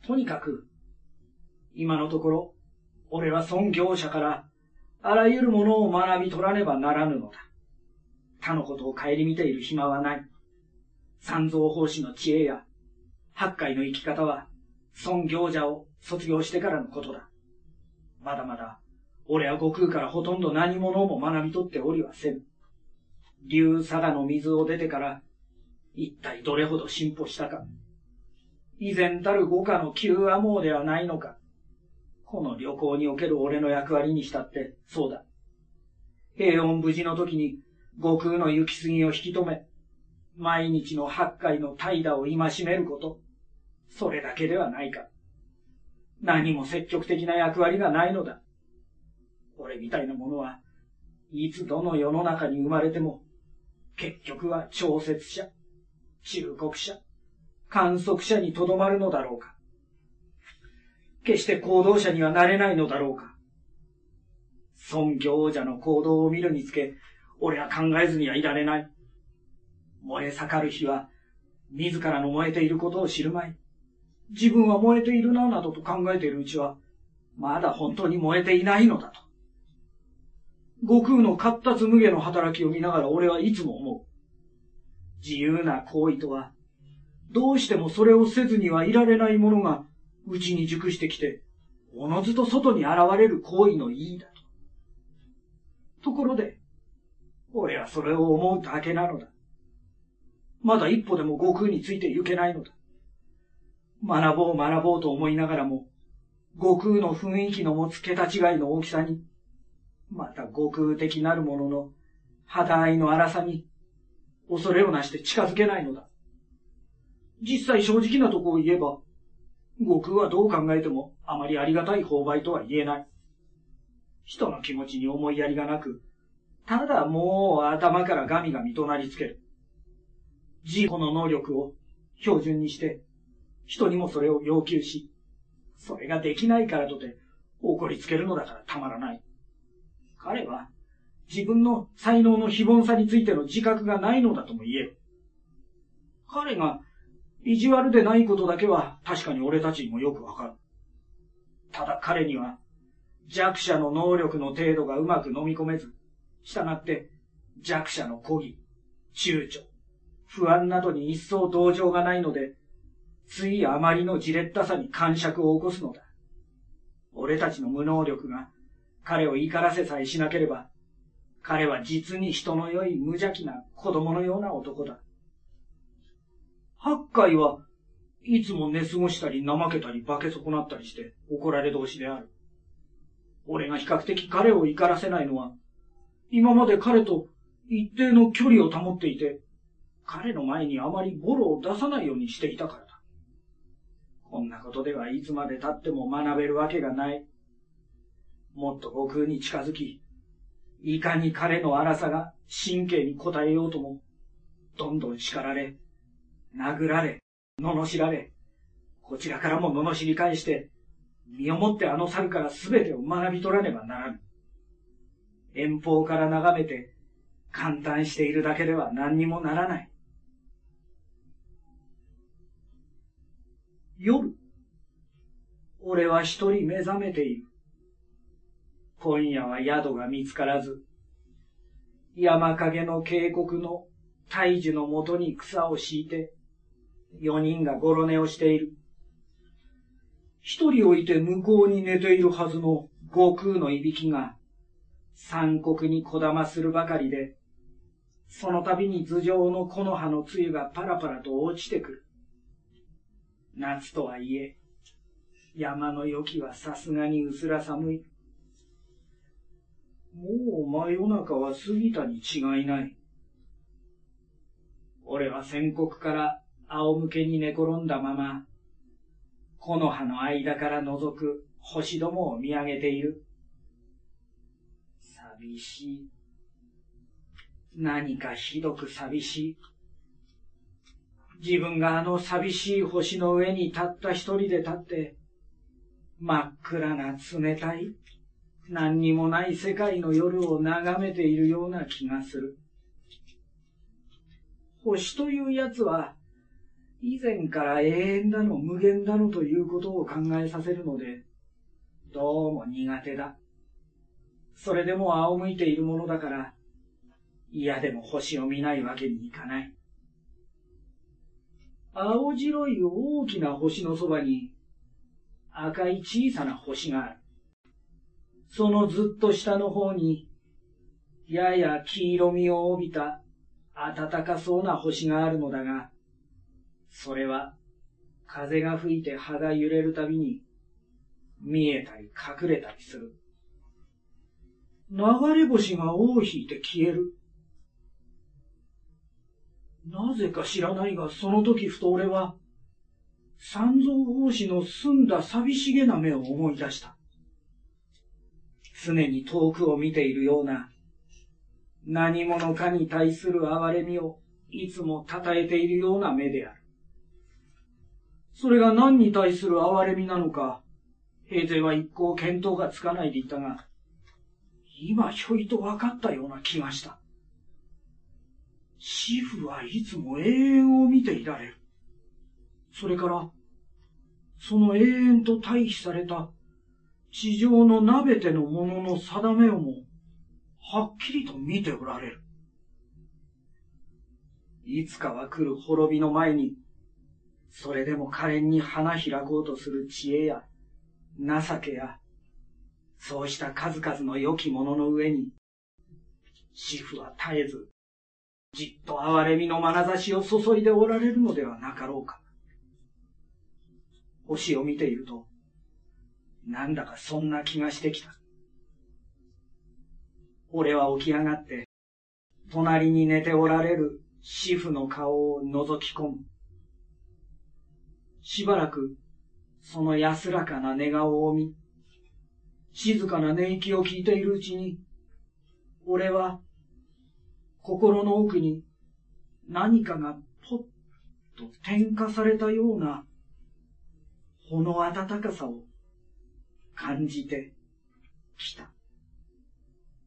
とにかく、今のところ、俺は尊教者からあらゆるものを学び取らねばならぬのだ。他のことを顧みている暇はない。三蔵法師の知恵や八海の生き方は尊行者を卒業してからのことだ。まだまだ俺は悟空からほとんど何者も学び取っておりはせぬ。竜佐賀の水を出てから一体どれほど進歩したか。以前たる五家の旧阿毛ではないのか。この旅行における俺の役割にしたってそうだ。平穏無事の時に悟空の行き過ぎを引き止め、毎日の八海の怠惰を戒めること、それだけではないか。何も積極的な役割がないのだ。俺みたいなものはいつどの世の中に生まれても、結局は調節者、忠告者、観測者にとどまるのだろうか。決して行動者にはなれないのだろうか。尊教王者の行動を見るにつけ、俺は考えずにはいられない。燃え盛る火は、自らの燃えていることを知るまい。自分は燃えているな、などと考えているうちは、まだ本当に燃えていないのだと。悟空の闊達無下の働きを見ながら俺はいつも思う。自由な行為とは、どうしてもそれをせずにはいられないものが、うちに熟してきて、おのずと外に現れる行為の意義だと。ところで、俺はそれを思うだけなのだ。まだ一歩でも悟空について行けないのだ。学ぼうと思いながらも、悟空の雰囲気の持つ桁違いの大きさに、また悟空的なるものの肌合いの荒さに、恐れをなして近づけないのだ。実際正直なとこを言えば、悟空はどう考えてもあまりありがたい勾配とは言えない。人の気持ちに思いやりがなく、ただもう頭からガミガミ怒鳴りつける。自己の能力を標準にして、人にもそれを要求し、それができないからとて怒りつけるのだからたまらない。彼は自分の才能の非凡さについての自覚がないのだとも言える。彼が意地悪でないことだけは確かに俺たちにもよくわかる。ただ彼には弱者の能力の程度がうまく飲み込めず、したがって弱者の孤疑、躊躇、不安などに一層同情がないので、ついあまりのじれったさに癇癪を起こすのだ。俺たちの無能力が彼を怒らせさえしなければ、彼は実に人の良い無邪気な子供のような男だ。八海はいつも寝過ごしたり怠けたり化け損なったりして怒られ同士である。俺が比較的彼を怒らせないのは、今まで彼と一定の距離を保っていて、彼の前にあまりボロを出さないようにしていたからだ。こんなことではいつまで経っても学べるわけがない。もっと悟空に近づき、いかに彼の荒さが神経に応えようとも、どんどん叱られ、殴られ、罵られ、こちらからも罵り返して、身をもってあの猿からすべてを学び取らねばならぬ。遠方から眺めて、感嘆しているだけでは何にもならない。夜、俺は一人目覚めている。今夜は宿が見つからず、山陰の渓谷の大樹のもとに草を敷いて、4人がごろ寝をしている。一人置いて向こうに寝ているはずの悟空のいびきが、山谷にこだまするばかりで、その度に頭上の木の葉の露がパラパラと落ちてくる。夏とはいえ、山のよきはさすがにうすら寒い。もう真夜中は過ぎたに違いない。俺は仙谷から仰向けに寝転んだまま、木の葉の間から覗く星どもを見上げている。寂しい。何かひどく寂しい。自分があの寂しい星の上にたった一人で立って、真っ暗な冷たい、何にもない世界の夜を眺めているような気がする。星というやつは、 以前から永遠だの無限だのということを考えさせるので、どうも苦手だ。それでも仰向いているものだから、嫌でも星を見ないわけにいかない。青白い大きな星のそばに、赤い小さな星がある。そのずっと下の方に、やや黄色みを帯びた暖かそうな星があるのだが、それは風が吹いて葉が揺れるたびに見えたり隠れたりする。流れ星が尾を引いて消える。なぜか知らないが、その時ふと俺は三蔵法師の澄んだ寂しげな目を思い出した。常に遠くを見ているような、何者かに対する憐れみをいつも称えているような目である。それが何に対する憐れみなのか、平勢は一向見当がつかないでいたが、今ひょいと分かったような気がした。師父はいつも永遠を見ていられる。それから、その永遠と対比された地上のなべてのものの定めをも、はっきりと見ておられる。いつかは来る滅びの前に、それでも可憐に花開こうとする知恵や情けや、そうした数々の良きものの上に、師父は絶えず、じっと憐れみの眼差しを注いでおられるのではなかろうか。星を見ていると、なんだかそんな気がしてきた。俺は起き上がって、隣に寝ておられる師父の顔を覗き込む。しばらく、その安らかな寝顔を見、静かな寝息を聞いているうちに、俺は、心の奥に何かがポッと点火されたような、ほの暖かさを感じてきた。